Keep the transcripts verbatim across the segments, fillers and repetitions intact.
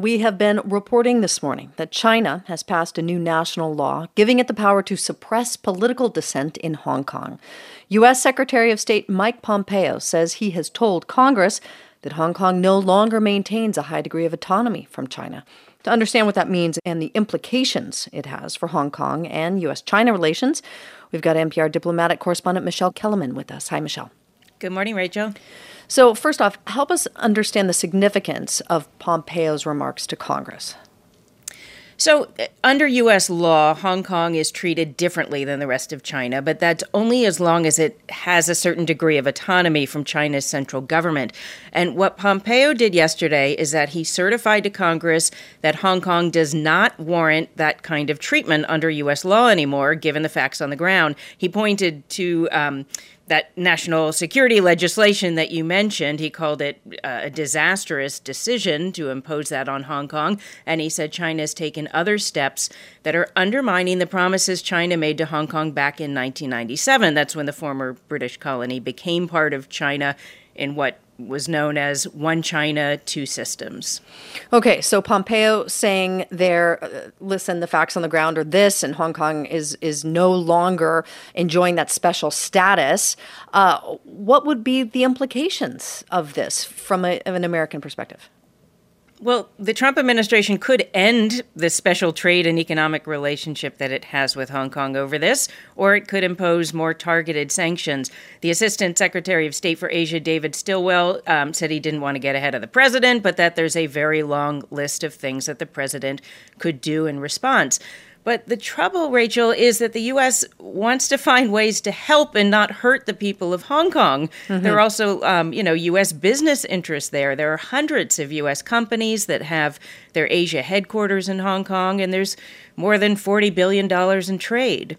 we have been reporting this morning that China has passed a new national law giving it the power to suppress political dissent in Hong Kong. U S. Secretary of State Mike Pompeo says he has told Congress that Hong Kong no longer maintains a high degree of autonomy from China. To understand what that means and the implications it has for Hong Kong and U S China relations, we've got N P R diplomatic correspondent Michelle Kellerman with us. Hi, Michelle. Good morning, Rachel. So first off, help us understand the significance of Pompeo's remarks to Congress. So under U S law, Hong Kong is treated differently than the rest of China, but that's only as long as it has a certain degree of autonomy from China's central government. And what Pompeo did yesterday is that he certified to Congress that Hong Kong does not warrant that kind of treatment under U S law anymore, given the facts on the ground. He pointed to um, that national security legislation that you mentioned. He called it uh, a disastrous decision to impose that on Hong Kong. And he said China has taken other steps that are undermining the promises China made to Hong Kong back in nineteen ninety-seven. That's when the former British colony became part of China in what was known as One China, Two Systems. Okay, so Pompeo saying there, uh, listen, the facts on the ground are this, and Hong Kong is is no longer enjoying that special status. Uh, what would be the implications of this from a, of an American perspective? Well, the Trump administration could end the special trade and economic relationship that it has with Hong Kong over this, or it could impose more targeted sanctions. The Assistant Secretary of State for Asia, David Stilwell, um, said he didn't want to get ahead of the president, but that there's a very long list of things that the president could do in response. But the trouble, Rachel, is that the U S wants to find ways to help and not hurt the people of Hong Kong. Mm-hmm. There are also, um, you know, U S business interests there. There are hundreds of U S companies that have their Asia headquarters in Hong Kong, and there's more than forty billion dollars in trade.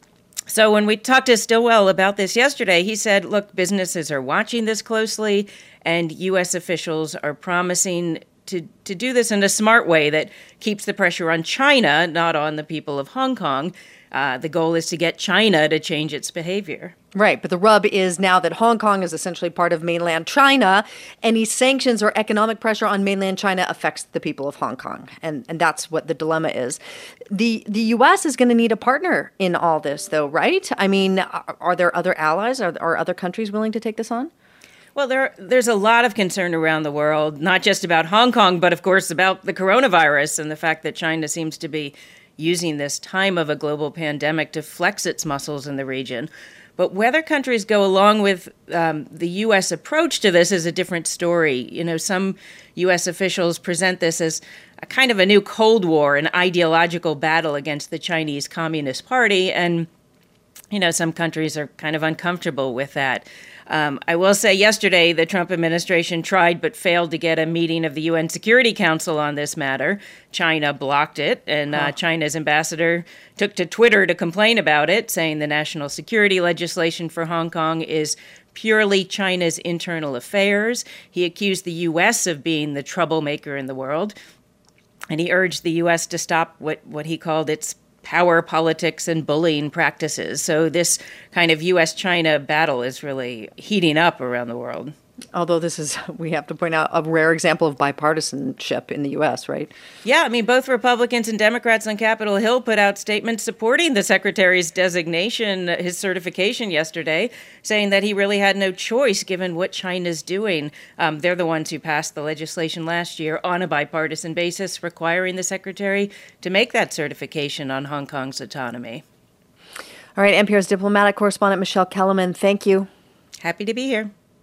So when we talked to Stilwell about this yesterday, he said, look, businesses are watching this closely, and U S officials are promising to, to do this in a smart way that keeps the pressure on China, not on the people of Hong Kong. Uh, the goal is to get China to change its behavior. Right, but the rub is now that Hong Kong is essentially part of mainland China, any sanctions or economic pressure on mainland China affects the people of Hong Kong, and, and that's what the dilemma is. The the U S is going to need a partner in all this, though, right? I mean, are, are there other allies? Are, are other countries willing to take this on? Well, there, there's a lot of concern around the world, not just about Hong Kong, but of course about the coronavirus and the fact that China seems to be using this time of a global pandemic to flex its muscles in the region. But whether countries go along with um, the U S approach to this is a different story. You know, some U S officials present this as a kind of a new Cold War, an ideological battle against the Chinese Communist Party. And, you know, some countries are kind of uncomfortable with that. Um, I will say yesterday the Trump administration tried but failed to get a meeting of the U N Security Council on this matter. China blocked it, and uh, China's ambassador took to Twitter to complain about it, saying the national security legislation for Hong Kong is purely China's internal affairs. He accused the U S of being the troublemaker in the world, and he urged the U S to stop what, what he called its power politics and bullying practices. So this kind of U S China battle is really heating up around the world. Although this is, we have to point out, a rare example of bipartisanship in the U S, right? Yeah, I mean, both Republicans and Democrats on Capitol Hill put out statements supporting the secretary's designation, his certification yesterday, saying that he really had no choice given what China's doing. Um, they're the ones who passed the legislation last year on a bipartisan basis, requiring the secretary to make that certification on Hong Kong's autonomy. All right, N P R's diplomatic correspondent Michelle Kellerman, thank you. Happy to be here.